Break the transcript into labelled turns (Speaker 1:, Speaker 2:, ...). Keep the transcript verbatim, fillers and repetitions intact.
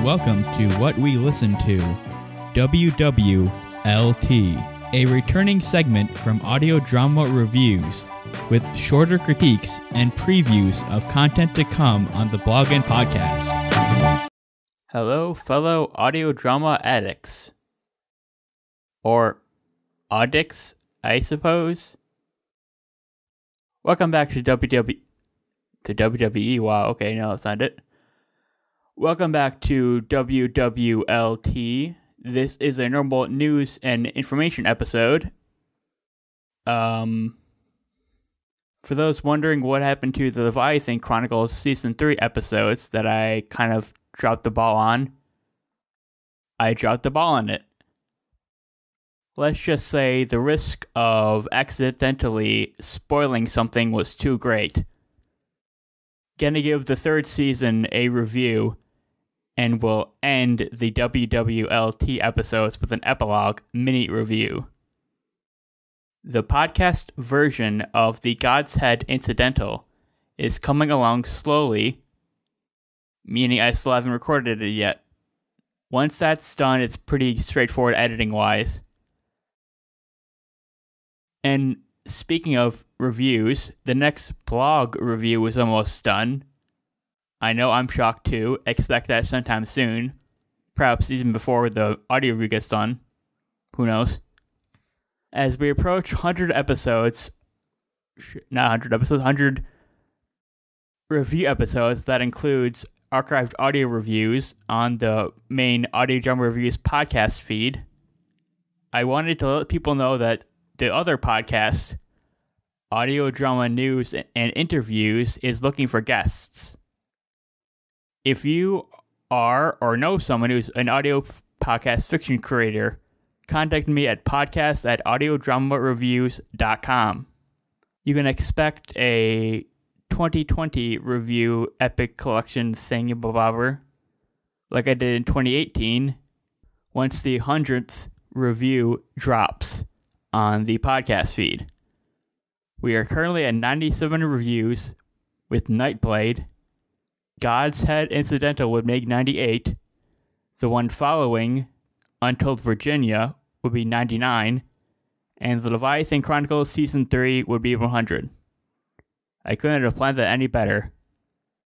Speaker 1: welcome to What We Listen To, W W L T, a returning segment from Audio Drama Reviews, with shorter critiques and previews of content to come on the blog and podcast. Hello, fellow audio drama addicts. Or addicts, I suppose. Welcome back to W W... To W W E, wow, okay, no, that's not it. Welcome back to W W L T. This is a normal news and information episode. Um, for those wondering what happened to the Leviathan Chronicles Season three episodes that I kind of dropped the ball on, I dropped the ball on it. Let's just say the risk of accidentally spoiling something was too great. Gonna give the third season a review, and we'll end the W W L T episodes with an epilogue mini review. The podcast version of the God's Head Incidental is coming along slowly, meaning I still haven't recorded it yet. Once that's done, it's pretty straightforward editing-wise. And speaking of reviews, the next blog review is almost done. I know I'm shocked too. Expect that sometime soon. Perhaps even before the audio review gets done. Who knows? As we approach one hundred episodes, not one hundred episodes, one hundred review episodes, that includes archived audio reviews on the main Audio Drama Reviews podcast feed. I wanted to let people know that the other podcast, Audio Drama News and Interviews, is looking for guests. If you are or know someone who's an audio podcast fiction creator, contact me at podcast at audiodramareviews dot com. You can expect a twenty twenty review epic collection thingy-bobber, like I did in twenty eighteen, once the hundredth review drops on the podcast feed. We are currently at ninety-seven reviews with Nightblade. God's Head Incidental would make ninety-eight. The one following, Untold Virginia, would be ninety-nine. And the Leviathan Chronicles Season three would be one hundred. I couldn't have planned that any better.